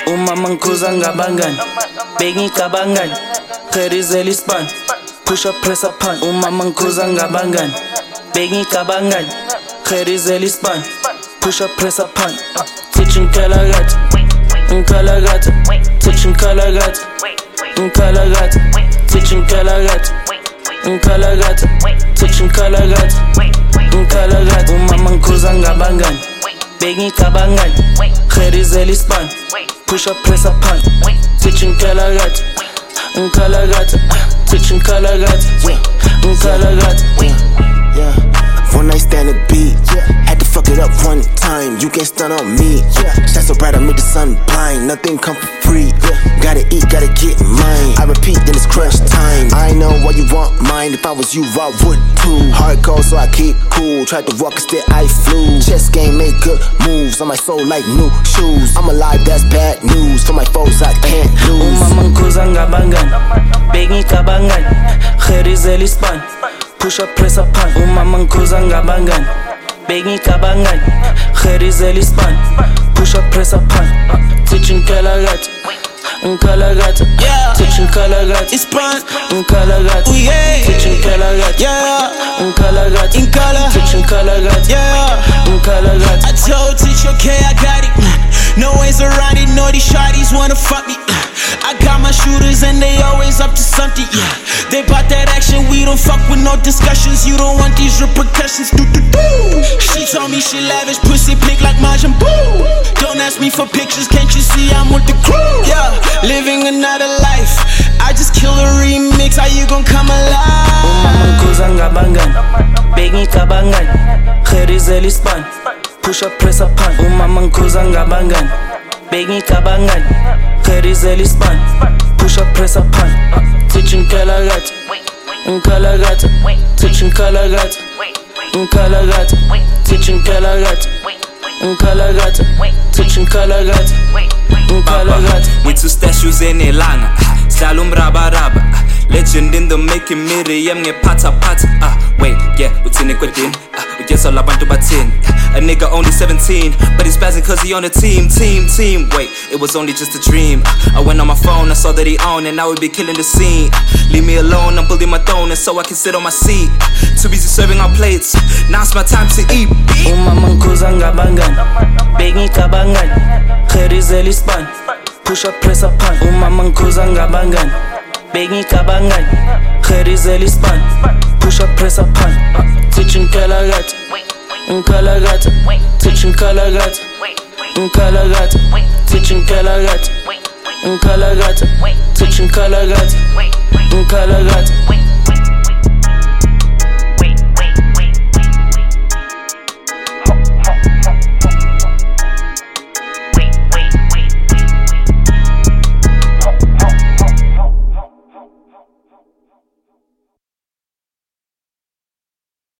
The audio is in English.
Umama ngikhuza ngabangani bengicabangani Gerizela ispan push up press up pan Umama ngikhuza ngabangani bengicabangani Gerizela ispan push up press up pan Teaching kalagata Nkalagata Teaching kalagata Nkalagata Teaching kalagata Nkalagata Teaching kalagata Nkalagata Umama ngikhuza ngabangani bengicabangani Gerizela ispan push up press up pan Teaching kalagata Nkalagata Teaching kalagata Nkalagata One night stand a beat, had to fuck it up one time. You can't stun on me. Shine so bright I make the sun blind. Nothing come for free. Gotta eat, gotta get mine. I repeat, then it's crunch time. I know why you want mine. If I was you, I would too. Hardcore, so I keep cool. Tried to walk, instead I flew. Chess game, make good moves. On my soul like new shoes. I'm alive, that's bad news. For my foes, I can't lose. Umama ngikhuza ngabangani bengicabangani Gerizela ispan push up press up pan Umama ngikhuza ngabangani bengicabangani Gerizela ispan push up press up pan Teaching kalagata Nkalagata Teaching kalagata Ispan Nkalagata Teaching kalagata Nkalagata Teaching kalagata Nkalagata I told teacher, okay, I got it. No ways around it, no these shawties wanna fuck me. I got my shooters and they always up to something. They bought that action, we don't fuck with no discussions. You don't want these repercussions. She told me she lavish, pussy pink like Majin Buu. Don't ask me for pictures, can't you see I'm with the crew? Yeah, living another life. I just kill a remix, how you gon' come alive? Umama ngikhuza ngabangani bengicabangani Gerizela ispan push up press up pan Umama ngikhuza ngabangani bengicabangani Gerizela ispan push up press up pan Teaching kalagata Nkalagata Teaching kalagata Nkalagata Teaching kalagata Nkalagata Teaching kalagata Nkalagata We two statues in Elanga Slalo mrabaraba Legend in the making Miriam ngephatha phatha wait yeah uthini kwedini ugesa labantu bathini a nigga only 17 but he's spazzing cause he on the team wait it was only just a dream I went on my phone I saw that he on and now we be killing the scene leave me alone I'm building my throne and so I can sit on my seat too busy serving our plates now it's my time to eat Umama ngikhuza ngabangani bengicabangani Gerizela ispan push up press up pan Umama ngikhuza ngabangani bengicabangani Gerizela ispan push up press up pan Teaching kalagata Nkalagata Teaching kalagata Nkalagata Teaching kalagata Nkalagata Teaching kalagata Nkalagata